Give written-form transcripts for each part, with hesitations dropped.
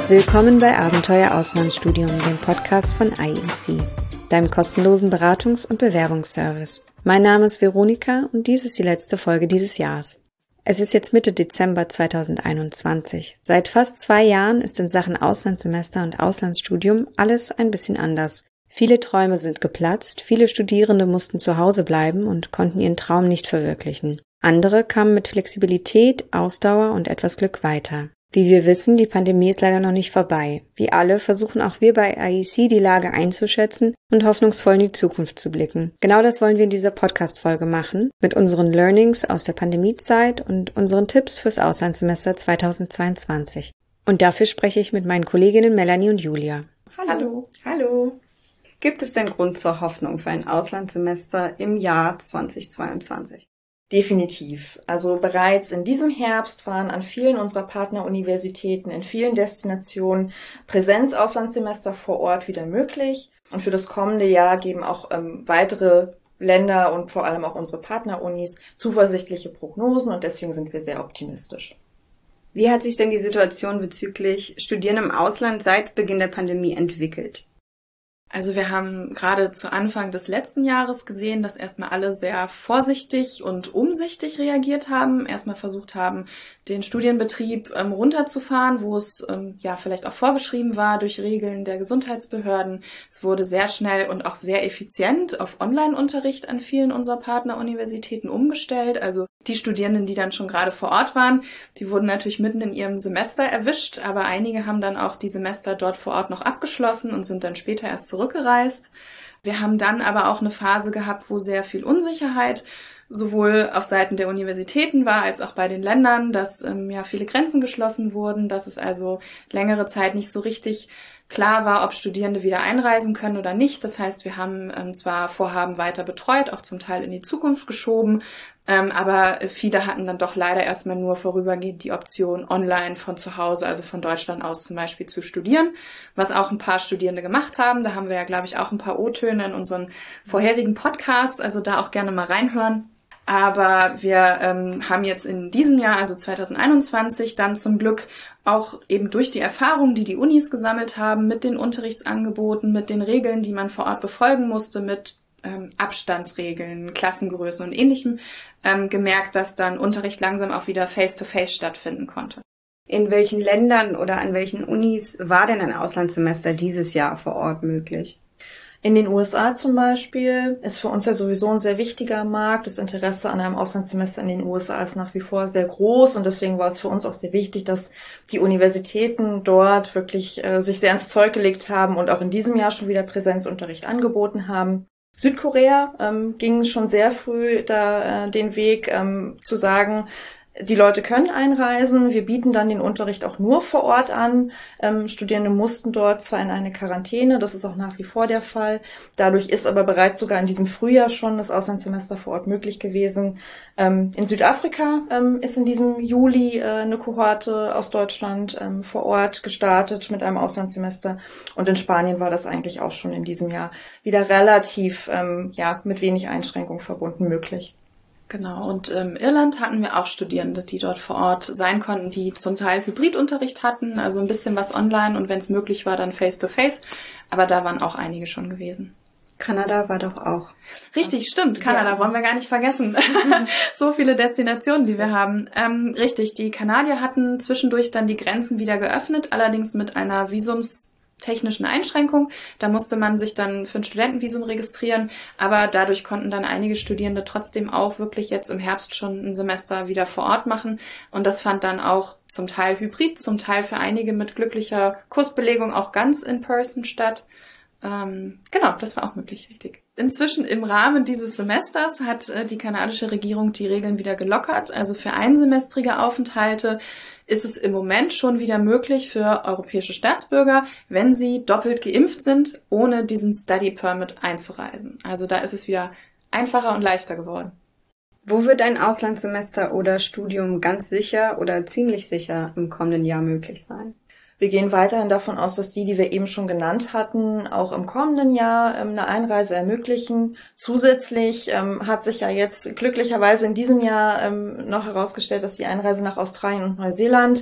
Willkommen bei Abenteuer Auslandsstudium, dem Podcast von IEC, deinem kostenlosen Beratungs- und Bewerbungsservice. Mein Name ist Veronika und dies ist die letzte Folge dieses Jahres. Es ist jetzt Mitte Dezember 2021. Seit fast 2 Jahren ist in Sachen Auslandssemester und Auslandsstudium alles ein bisschen anders. Viele Träume sind geplatzt, viele Studierende mussten zu Hause bleiben und konnten ihren Traum nicht verwirklichen. Andere kamen mit Flexibilität, Ausdauer und etwas Glück weiter. Wie wir wissen, die Pandemie ist leider noch nicht vorbei. Wie alle versuchen auch wir bei IEC die Lage einzuschätzen und hoffnungsvoll in die Zukunft zu blicken. Genau das wollen wir in dieser Podcast-Folge machen, mit unseren Learnings aus der Pandemiezeit und unseren Tipps fürs Auslandssemester 2022. Und dafür spreche ich mit meinen Kolleginnen Melanie und Julia. Hallo. Hallo. Gibt es denn Grund zur Hoffnung für ein Auslandssemester im Jahr 2022? Definitiv. Also bereits in diesem Herbst waren an vielen unserer Partneruniversitäten in vielen Destinationen Präsenzauslandssemester vor Ort wieder möglich. Und für das kommende Jahr geben auch weitere Länder und vor allem auch unsere Partnerunis zuversichtliche Prognosen und deswegen sind wir sehr optimistisch. Wie hat sich denn die Situation bezüglich Studieren im Ausland seit Beginn der Pandemie entwickelt? Also wir haben gerade zu Anfang des letzten Jahres gesehen, dass erstmal alle sehr vorsichtig und umsichtig reagiert haben, erstmal versucht haben, den Studienbetrieb runterzufahren, wo es vielleicht auch vorgeschrieben war durch Regeln der Gesundheitsbehörden. Es wurde sehr schnell und auch sehr effizient auf Online-Unterricht an vielen unserer Partneruniversitäten umgestellt. Also die Studierenden, die dann schon gerade vor Ort waren, die wurden natürlich mitten in ihrem Semester erwischt, aber einige haben dann auch die Semester dort vor Ort noch abgeschlossen und sind dann später erst zurückgereist. Wir haben dann aber auch eine Phase gehabt, wo sehr viel Unsicherheit sowohl auf Seiten der Universitäten war, als auch bei den Ländern, dass viele Grenzen geschlossen wurden, dass es also längere Zeit nicht so richtig klar war, ob Studierende wieder einreisen können oder nicht. Das heißt, wir haben zwar Vorhaben weiter betreut, auch zum Teil in die Zukunft geschoben, aber viele hatten dann doch leider erstmal nur vorübergehend die Option, online von zu Hause, also von Deutschland aus zum Beispiel zu studieren, was auch ein paar Studierende gemacht haben. Da haben wir ja, glaube ich, auch ein paar O-Töne in unseren vorherigen Podcasts, also da auch gerne mal reinhören. Aber wir haben jetzt in diesem Jahr, also 2021, dann zum Glück auch eben durch die Erfahrungen, die die Unis gesammelt haben, mit den Unterrichtsangeboten, mit den Regeln, die man vor Ort befolgen musste, mit Abstandsregeln, Klassengrößen und Ähnlichem, gemerkt, dass dann Unterricht langsam auch wieder face-to-face stattfinden konnte. In welchen Ländern oder an welchen Unis war denn ein Auslandssemester dieses Jahr vor Ort möglich? In den USA zum Beispiel ist für uns ja sowieso ein sehr wichtiger Markt. Das Interesse an einem Auslandssemester in den USA ist nach wie vor sehr groß und deswegen war es für uns auch sehr wichtig, dass die Universitäten dort wirklich sich sehr ins Zeug gelegt haben und auch in diesem Jahr schon wieder Präsenzunterricht angeboten haben. Südkorea ging schon sehr früh den Weg zu sagen, die Leute können einreisen, wir bieten dann den Unterricht auch nur vor Ort an. Studierende mussten dort zwar in eine Quarantäne, das ist auch nach wie vor der Fall. Dadurch ist aber bereits sogar in diesem Frühjahr schon das Auslandssemester vor Ort möglich gewesen. In Südafrika ist in diesem Juli eine Kohorte aus Deutschland vor Ort gestartet mit einem Auslandssemester. Und in Spanien war das eigentlich auch schon in diesem Jahr wieder relativ mit wenig Einschränkungen verbunden möglich. Genau, und Irland hatten wir auch Studierende, die dort vor Ort sein konnten, die zum Teil Hybridunterricht hatten, also ein bisschen was online und wenn es möglich war, dann face-to-face, aber da waren auch einige schon gewesen. Kanada war doch auch. Richtig, stimmt, Kanada wollen wir gar nicht vergessen. So viele Destinationen, die wir haben. Richtig, die Kanadier hatten zwischendurch dann die Grenzen wieder geöffnet, allerdings mit einer technischen Einschränkung. Da musste man sich dann für ein Studentenvisum registrieren, aber dadurch konnten dann einige Studierende trotzdem auch wirklich jetzt im Herbst schon ein Semester wieder vor Ort machen und das fand dann auch zum Teil hybrid, zum Teil für einige mit glücklicher Kursbelegung auch ganz in person statt. Genau, das war auch möglich, richtig. Inzwischen im Rahmen dieses Semesters hat die kanadische Regierung die Regeln wieder gelockert. Also für einsemestrige Aufenthalte ist es im Moment schon wieder möglich für europäische Staatsbürger, wenn sie doppelt geimpft sind, ohne diesen Study Permit einzureisen. Also da ist es wieder einfacher und leichter geworden. Wo wird ein Auslandssemester oder Studium ganz sicher oder ziemlich sicher im kommenden Jahr möglich sein? Wir gehen weiterhin davon aus, dass die wir eben schon genannt hatten, auch im kommenden Jahr eine Einreise ermöglichen. Zusätzlich hat sich ja jetzt glücklicherweise in diesem Jahr noch herausgestellt, dass die Einreise nach Australien und Neuseeland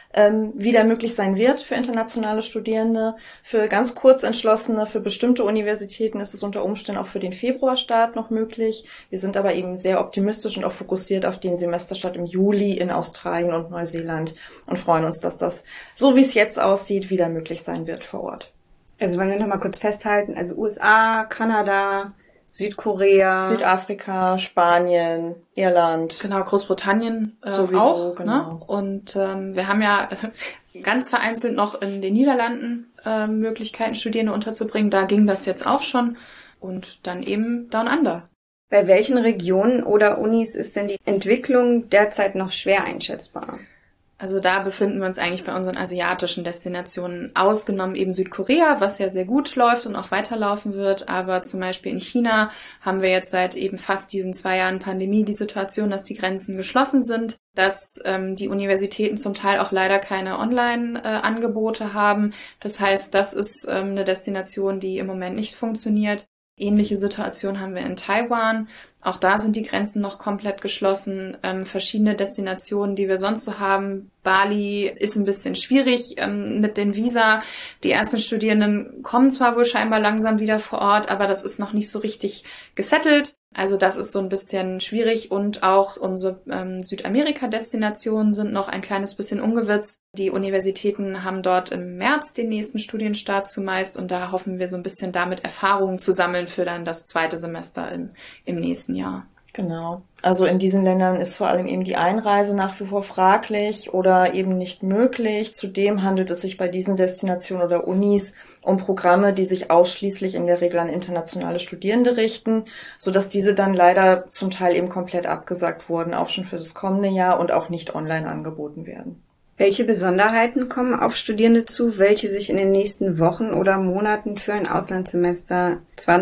wieder möglich sein wird für internationale Studierende. Für ganz kurz entschlossene, für bestimmte Universitäten ist es unter Umständen auch für den Februarstart noch möglich. Wir sind aber eben sehr optimistisch und auch fokussiert auf den Semesterstart im Juli in Australien und Neuseeland und freuen uns, dass das, so wie es jetzt aussieht, wieder möglich sein wird vor Ort. Also wollen wir nochmal kurz festhalten, also USA, Kanada, Südkorea, Südafrika, Spanien, Irland. Genau, Großbritannien sowieso, auch. Genau. Ne? Und wir haben ja ganz vereinzelt noch in den Niederlanden Möglichkeiten, Studierende unterzubringen. Da ging das jetzt auch schon. Und dann eben Down Under. Bei welchen Regionen oder Unis ist denn die Entwicklung derzeit noch schwer einschätzbar? Also da befinden wir uns eigentlich bei unseren asiatischen Destinationen, ausgenommen eben Südkorea, was ja sehr gut läuft und auch weiterlaufen wird. Aber zum Beispiel in China haben wir jetzt seit eben fast diesen 2 Jahren Pandemie die Situation, dass die Grenzen geschlossen sind, dass die Universitäten zum Teil auch leider keine Online-Angebote haben. Das heißt, das ist eine Destination, die im Moment nicht funktioniert. Ähnliche Situation haben wir in Taiwan. Auch da sind die Grenzen noch komplett geschlossen. Verschiedene Destinationen, die wir sonst so haben. Bali ist ein bisschen schwierig mit den Visa. Die ersten Studierenden kommen zwar wohl scheinbar langsam wieder vor Ort, aber das ist noch nicht so richtig gesettelt. Also das ist so ein bisschen schwierig und auch unsere Südamerika-Destinationen sind noch ein kleines bisschen ungewiss. Die Universitäten haben dort im März den nächsten Studienstart zumeist und da hoffen wir so ein bisschen damit Erfahrungen zu sammeln für dann das 2. Semester im nächsten Jahr. Genau. Also in diesen Ländern ist vor allem eben die Einreise nach wie vor fraglich oder eben nicht möglich. Zudem handelt es sich bei diesen Destinationen oder Unis um Programme, die sich ausschließlich in der Regel an internationale Studierende richten, sodass diese dann leider zum Teil eben komplett abgesagt wurden, auch schon für das kommende Jahr und auch nicht online angeboten werden. Welche Besonderheiten kommen auf Studierende zu, welche sich in den nächsten Wochen oder Monaten für ein Auslandssemester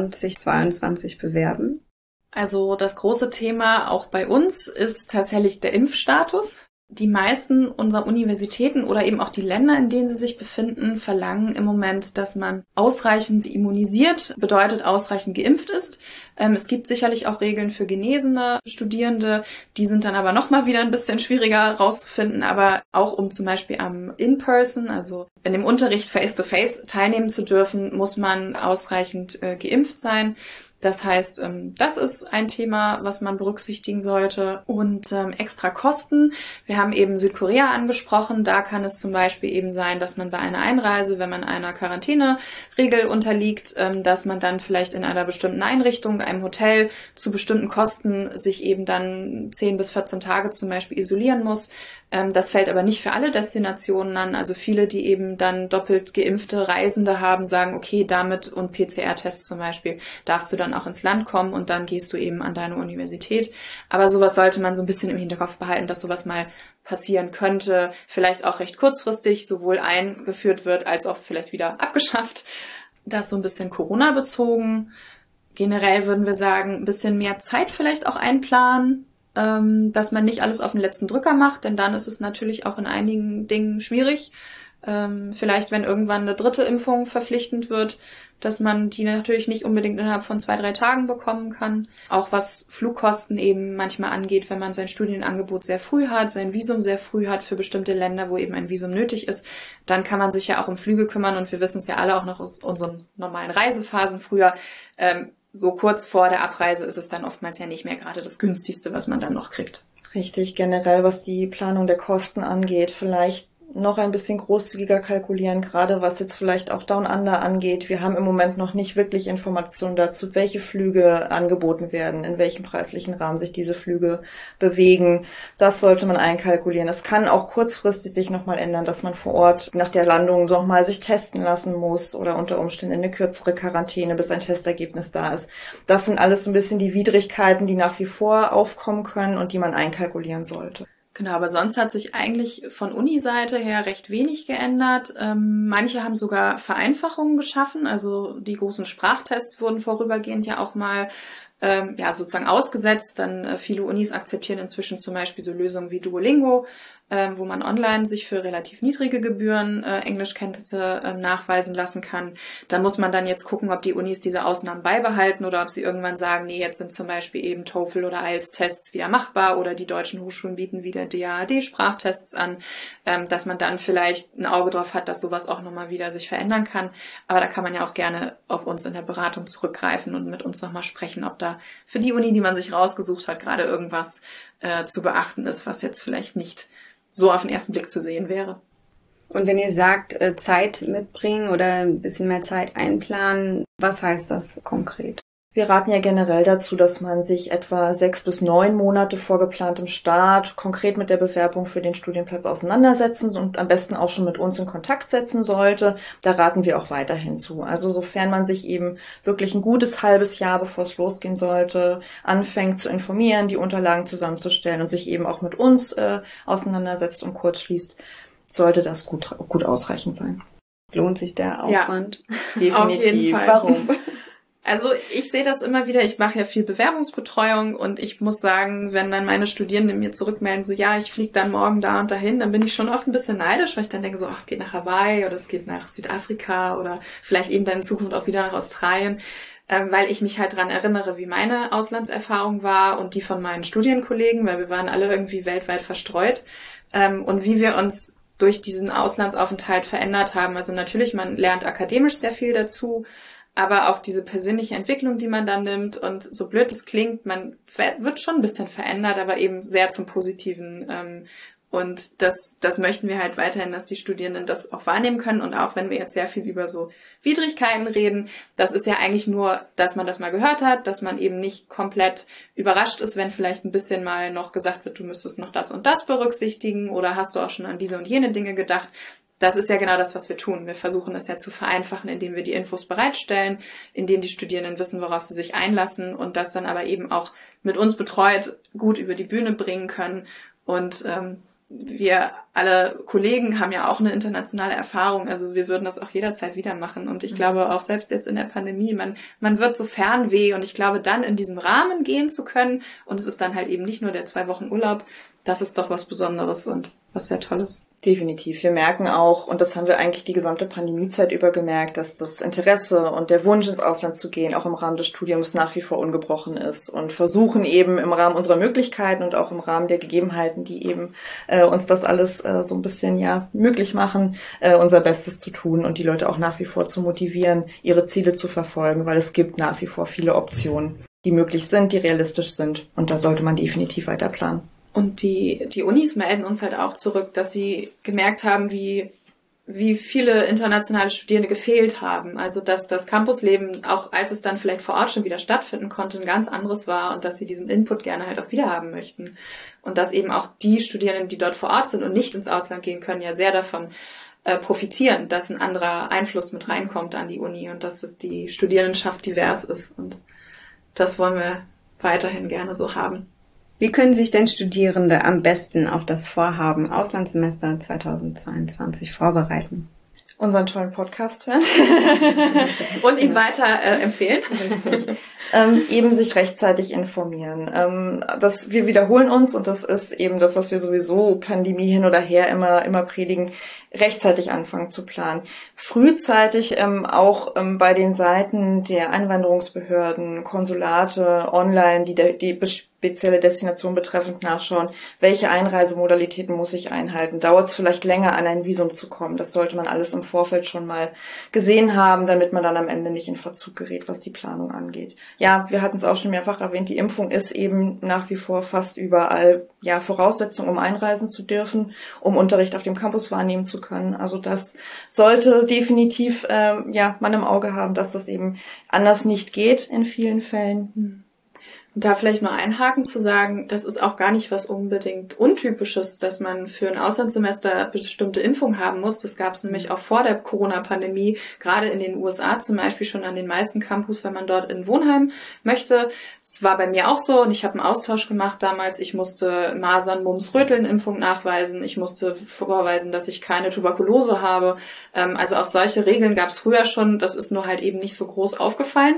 2022 bewerben? Also das große Thema auch bei uns ist tatsächlich der Impfstatus. Die meisten unserer Universitäten oder eben auch die Länder, in denen sie sich befinden, verlangen im Moment, dass man ausreichend immunisiert, bedeutet ausreichend geimpft ist. Es gibt sicherlich auch Regeln für genesene Studierende, die sind dann aber nochmal wieder ein bisschen schwieriger rauszufinden. Aber auch um zum Beispiel am In-Person, also in dem Unterricht Face-to-Face teilnehmen zu dürfen, muss man ausreichend geimpft sein. Das heißt, das ist ein Thema, was man berücksichtigen sollte. Und extra Kosten. Wir haben eben Südkorea angesprochen. Da kann es zum Beispiel eben sein, dass man bei einer Einreise, wenn man einer Quarantäneregel unterliegt, dass man dann vielleicht in einer bestimmten Einrichtung, einem Hotel, zu bestimmten Kosten sich eben dann 10 bis 14 Tage zum Beispiel isolieren muss. Das fällt aber nicht für alle Destinationen an. Also viele, die eben dann doppelt geimpfte Reisende haben, sagen, okay, damit und PCR-Tests zum Beispiel darfst du dann auch ins Land kommen und dann gehst du eben an deine Universität. Aber sowas sollte man so ein bisschen im Hinterkopf behalten, dass sowas mal passieren könnte, vielleicht auch recht kurzfristig sowohl eingeführt wird als auch vielleicht wieder abgeschafft. Das so ein bisschen Corona-bezogen. Generell würden wir sagen, ein bisschen mehr Zeit vielleicht auch einplanen, dass man nicht alles auf den letzten Drücker macht, denn dann ist es natürlich auch in einigen Dingen schwierig. Vielleicht, wenn irgendwann eine 3. Impfung verpflichtend wird, dass man die natürlich nicht unbedingt innerhalb von 2-3 Tagen bekommen kann. Auch was Flugkosten eben manchmal angeht, wenn man sein Studienangebot sehr früh hat, sein Visum sehr früh hat für bestimmte Länder, wo eben ein Visum nötig ist, dann kann man sich ja auch um Flüge kümmern und wir wissen es ja alle auch noch aus unseren normalen Reisephasen früher. So kurz vor der Abreise ist es dann oftmals ja nicht mehr gerade das günstigste, was man dann noch kriegt. Richtig, generell was die Planung der Kosten angeht, vielleicht noch ein bisschen großzügiger kalkulieren, gerade was jetzt vielleicht auch Down Under angeht. Wir haben im Moment noch nicht wirklich Informationen dazu, welche Flüge angeboten werden, in welchem preislichen Rahmen sich diese Flüge bewegen. Das sollte man einkalkulieren. Es kann auch kurzfristig sich nochmal ändern, dass man vor Ort nach der Landung nochmal sich testen lassen muss oder unter Umständen eine kürzere Quarantäne, bis ein Testergebnis da ist. Das sind alles so ein bisschen die Widrigkeiten, die nach wie vor aufkommen können und die man einkalkulieren sollte. Genau, aber sonst hat sich eigentlich von Uni-Seite her recht wenig geändert. Manche haben sogar Vereinfachungen geschaffen, also die großen Sprachtests wurden vorübergehend ja auch mal sozusagen ausgesetzt. Dann viele Unis akzeptieren inzwischen zum Beispiel so Lösungen wie Duolingo, wo man online sich für relativ niedrige Gebühren Englischkenntnisse nachweisen lassen kann. Da muss man dann jetzt gucken, ob die Unis diese Ausnahmen beibehalten oder ob sie irgendwann sagen, nee, jetzt sind zum Beispiel eben TOEFL oder IELTS-Tests wieder machbar oder die deutschen Hochschulen bieten wieder DAAD-Sprachtests an, dass man dann vielleicht ein Auge drauf hat, dass sowas auch nochmal wieder sich verändern kann. Aber da kann man ja auch gerne auf uns in der Beratung zurückgreifen und mit uns nochmal sprechen, ob da für die Uni, die man sich rausgesucht hat, gerade irgendwas zu beachten ist, was jetzt vielleicht nicht so auf den ersten Blick zu sehen wäre. Und wenn ihr sagt, Zeit mitbringen oder ein bisschen mehr Zeit einplanen, was heißt das konkret? Wir raten ja generell dazu, dass man sich etwa 6 bis 9 Monate vor geplantem Start konkret mit der Bewerbung für den Studienplatz auseinandersetzen und am besten auch schon mit uns in Kontakt setzen sollte. Da raten wir auch weiterhin zu. Also sofern man sich eben wirklich ein gutes halbes Jahr, bevor es losgehen sollte, anfängt zu informieren, die Unterlagen zusammenzustellen und sich eben auch mit uns auseinandersetzt und kurz schließt, sollte das gut ausreichend sein. Lohnt sich der Aufwand? Ja, definitiv. Auf jeden Fall. Warum? Also ich sehe das immer wieder, ich mache ja viel Bewerbungsbetreuung und ich muss sagen, wenn dann meine Studierenden mir zurückmelden, so ja, ich fliege dann morgen da und dahin, dann bin ich schon oft ein bisschen neidisch, weil ich dann denke so, ach, es geht nach Hawaii oder es geht nach Südafrika oder vielleicht eben dann in Zukunft auch wieder nach Australien, weil ich mich halt dran erinnere, wie meine Auslandserfahrung war und die von meinen Studienkollegen, weil wir waren alle irgendwie weltweit verstreut und wie wir uns durch diesen Auslandsaufenthalt verändert haben. Also natürlich, man lernt akademisch sehr viel dazu, aber auch diese persönliche Entwicklung, die man dann nimmt und so blöd es klingt, man wird schon ein bisschen verändert, aber eben sehr zum Positiven. Und das möchten wir halt weiterhin, dass die Studierenden das auch wahrnehmen können. Und auch wenn wir jetzt sehr viel über so Widrigkeiten reden, das ist ja eigentlich nur, dass man das mal gehört hat, dass man eben nicht komplett überrascht ist, wenn vielleicht ein bisschen mal noch gesagt wird, du müsstest noch das und das berücksichtigen oder hast du auch schon an diese und jene Dinge gedacht. Das ist ja genau das, was wir tun. Wir versuchen es ja zu vereinfachen, indem wir die Infos bereitstellen, indem die Studierenden wissen, worauf sie sich einlassen und das dann aber eben auch mit uns betreut gut über die Bühne bringen können. Und wir alle Kollegen haben ja auch eine internationale Erfahrung, also wir würden das auch jederzeit wieder machen. Und ich glaube auch selbst jetzt in der Pandemie, man wird so Fernweh und ich glaube dann in diesem Rahmen gehen zu können und es ist dann halt eben nicht nur der 2 Wochen Urlaub, das ist doch was Besonderes und was sehr Tolles. Definitiv. Wir merken auch, und das haben wir eigentlich die gesamte Pandemiezeit über gemerkt, dass das Interesse und der Wunsch ins Ausland zu gehen auch im Rahmen des Studiums nach wie vor ungebrochen ist und versuchen eben im Rahmen unserer Möglichkeiten und auch im Rahmen der Gegebenheiten, die eben uns das alles so ein bisschen möglich machen, unser Bestes zu tun und die Leute auch nach wie vor zu motivieren, ihre Ziele zu verfolgen, weil es gibt nach wie vor viele Optionen, die möglich sind, die realistisch sind und da sollte man definitiv weiter planen. Und die Unis melden uns halt auch zurück, dass sie gemerkt haben, wie viele internationale Studierende gefehlt haben. Also dass das Campusleben, auch als es dann vielleicht vor Ort schon wieder stattfinden konnte, ein ganz anderes war und dass sie diesen Input gerne halt auch wieder haben möchten. Und dass eben auch die Studierenden, die dort vor Ort sind und nicht ins Ausland gehen können, ja sehr davon profitieren, dass ein anderer Einfluss mit reinkommt an die Uni und dass es die Studierendenschaft divers ist. Und das wollen wir weiterhin gerne so haben. Wie können sich denn Studierende am besten auf das Vorhaben Auslandssemester 2022 vorbereiten? Unseren tollen Podcast hören. Und ihn weiter empfehlen. Eben sich rechtzeitig informieren. Wir wiederholen uns und das ist eben das, was wir sowieso Pandemie hin oder her immer predigen, rechtzeitig anfangen zu planen. Frühzeitig auch bei den Seiten der Einwanderungsbehörden, Konsulate, online, die spezielle Destination betreffend nachschauen, welche Einreisemodalitäten muss ich einhalten. Dauert es vielleicht länger, an ein Visum zu kommen? Das sollte man alles im Vorfeld schon mal gesehen haben, damit man dann am Ende nicht in Verzug gerät, was die Planung angeht. Ja, wir hatten es auch schon mehrfach erwähnt, die Impfung ist eben nach wie vor fast überall Voraussetzung, um einreisen zu dürfen, um Unterricht auf dem Campus wahrnehmen zu können. Also das sollte definitiv man im Auge haben, dass das eben anders nicht geht in vielen Fällen. Und da vielleicht nur einhaken zu sagen, das ist auch gar nicht was unbedingt Untypisches, dass man für ein Auslandssemester bestimmte Impfung haben muss. Das gab es nämlich auch vor der Corona-Pandemie, gerade in den USA zum Beispiel schon an den meisten Campus, wenn man dort in Wohnheim möchte. Es war bei mir auch so und ich habe einen Austausch gemacht damals. Ich musste Masern, Mumps, Röteln-Impfung nachweisen. Ich musste vorweisen, dass ich keine Tuberkulose habe. Also auch solche Regeln gab es früher schon. Das ist nur halt eben nicht so groß aufgefallen.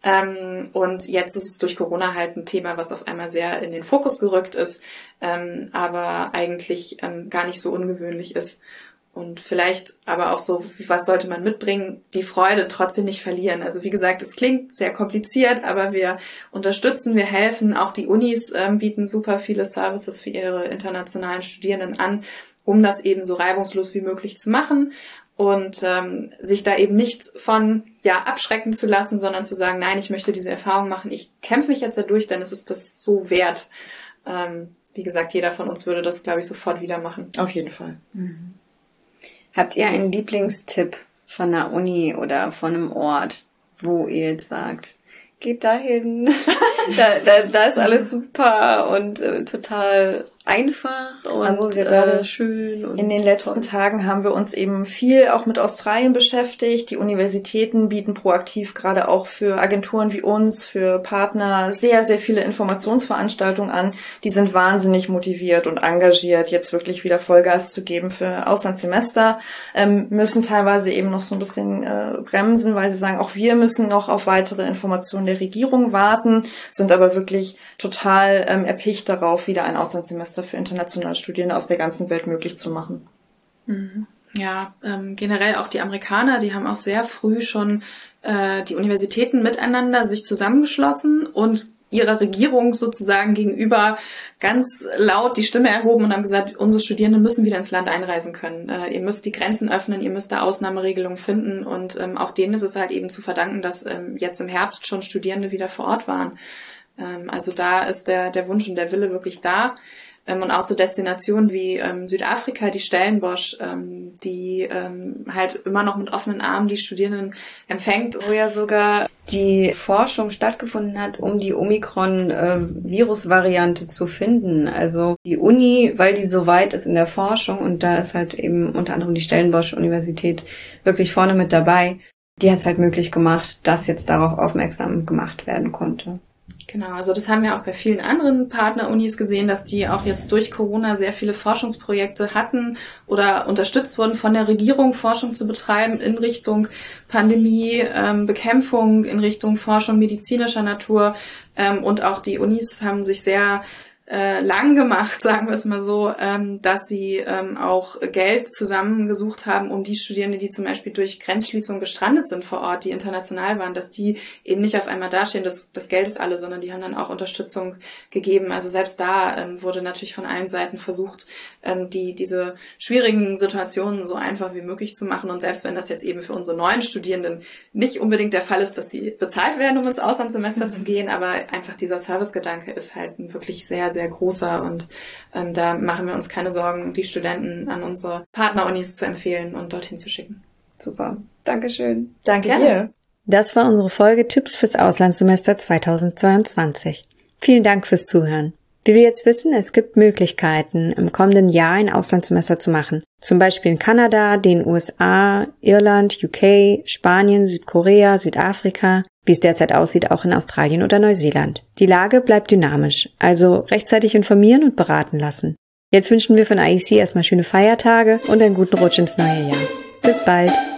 Und jetzt ist es durch Corona halt ein Thema, was auf einmal sehr in den Fokus gerückt ist, aber eigentlich gar nicht so ungewöhnlich ist. Und vielleicht aber auch so, was sollte man mitbringen, die Freude trotzdem nicht verlieren. Also wie gesagt, es klingt sehr kompliziert, aber wir unterstützen, wir helfen. Auch die Unis bieten super viele Services für ihre internationalen Studierenden an, um das eben so reibungslos wie möglich zu machen und sich da eben nicht von abschrecken zu lassen, sondern zu sagen, nein, ich möchte diese Erfahrung machen, ich kämpfe mich jetzt dadurch, denn es ist das so wert. Wie gesagt, jeder von uns würde das, glaube ich, sofort wieder machen. Auf jeden Fall. Mhm. Habt ihr einen Lieblingstipp von einer Uni oder von einem Ort, wo ihr jetzt sagt, geht dahin, da ist alles super und total einfach und also gerade schön. Und in den letzten Tagen haben wir uns eben viel auch mit Australien beschäftigt. Die Universitäten bieten proaktiv gerade auch für Agenturen wie uns, für Partner sehr, sehr viele Informationsveranstaltungen an. Die sind wahnsinnig motiviert und engagiert, jetzt wirklich wieder Vollgas zu geben für Auslandssemester, müssen teilweise eben noch so ein bisschen bremsen, weil sie sagen, auch wir müssen noch auf weitere Informationen der Regierung warten, sind aber wirklich total erpicht darauf, wieder ein Auslandssemester für internationale Studierende aus der ganzen Welt möglich zu machen. Ja, generell auch die Amerikaner, die haben auch sehr früh schon die Universitäten miteinander sich zusammengeschlossen und ihrer Regierung sozusagen gegenüber ganz laut die Stimme erhoben und haben gesagt, unsere Studierenden müssen wieder ins Land einreisen können. Ihr müsst die Grenzen öffnen, ihr müsst da Ausnahmeregelungen finden und auch denen ist es halt eben zu verdanken, dass jetzt im Herbst schon Studierende wieder vor Ort waren. Also da ist der Wunsch und der Wille wirklich da. Und auch so Destinationen wie Südafrika, die Stellenbosch, die halt immer noch mit offenen Armen die Studierenden empfängt. Wo ja sogar die Forschung stattgefunden hat, um die Omikron-Virus-Variante zu finden. Also die Uni, weil die so weit ist in der Forschung und da ist halt eben unter anderem die Stellenbosch-Universität wirklich vorne mit dabei, die hat es halt möglich gemacht, dass jetzt darauf aufmerksam gemacht werden konnte. Genau, also das haben wir auch bei vielen anderen Partnerunis gesehen, dass die auch jetzt durch Corona sehr viele Forschungsprojekte hatten oder unterstützt wurden von der Regierung, Forschung zu betreiben in Richtung Pandemie, Bekämpfung, in Richtung Forschung medizinischer Natur. Und auch die Unis haben sich sehr lang gemacht, sagen wir es mal so, dass sie auch Geld zusammengesucht haben, um die Studierenden, die zum Beispiel durch Grenzschließungen gestrandet sind vor Ort, die international waren, dass die eben nicht auf einmal dastehen, das Geld ist alle, sondern die haben dann auch Unterstützung gegeben. Also selbst da wurde natürlich von allen Seiten versucht, diese schwierigen Situationen so einfach wie möglich zu machen. Und selbst wenn das jetzt eben für unsere neuen Studierenden nicht unbedingt der Fall ist, dass sie bezahlt werden, um ins Auslandssemester zu gehen, aber einfach dieser Servicegedanke ist halt ein wirklich sehr, sehr großer und da machen wir uns keine Sorgen, die Studenten an unsere Partnerunis zu empfehlen und dorthin zu schicken. Super. Dankeschön. Danke dir. Das war unsere Folge Tipps fürs Auslandssemester 2022. Vielen Dank fürs Zuhören. Wie wir jetzt wissen, es gibt Möglichkeiten, im kommenden Jahr ein Auslandssemester zu machen. Zum Beispiel in Kanada, den USA, Irland, UK, Spanien, Südkorea, Südafrika, wie es derzeit aussieht, auch in Australien oder Neuseeland. Die Lage bleibt dynamisch, also rechtzeitig informieren und beraten lassen. Jetzt wünschen wir von IEC erstmal schöne Feiertage und einen guten Rutsch ins neue Jahr. Bis bald!